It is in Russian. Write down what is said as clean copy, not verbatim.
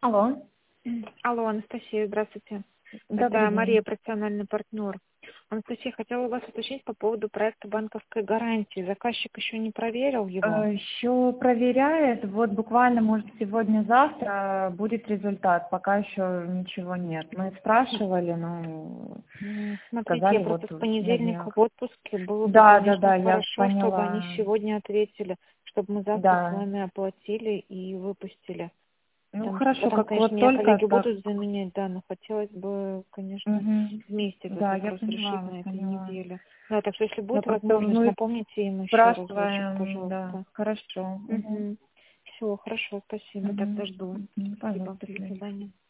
Алло, Алло, Анастасия, здравствуйте. добрый Это день. Мария, профессиональный партнер. Анастасия, хотела у вас уточнить по поводу проекта банковской гарантии. Заказчик еще не проверил его? Еще проверяет, вот буквально, может, сегодня-завтра будет результат, пока еще ничего нет. Мы спрашивали, но Смотрите, я сказали просто вот в на понедельник днях. в отпуске. Было бы, Да, да, конечно, да, я хорошо, чтобы они поняла. сегодня ответили, чтобы мы завтра с Да, вами оплатили и выпустили. ну Потому что хорошо, потом, как конечно, вот меня только коллеги так. будут заменять, да, но хотелось бы, конечно, Мгм. вместе этот Да, я вопрос поняла решить вас, на этой поняла. неделе. Да, так что если Я будет просто возможность, мы напомните им еще разочек, спрашиваем, да, пожалуйста. хорошо. Мгм. Все, хорошо, спасибо, тогда Мгм. жду. Мгм. Спасибо, Пожалуйста, до Юлия. свидания.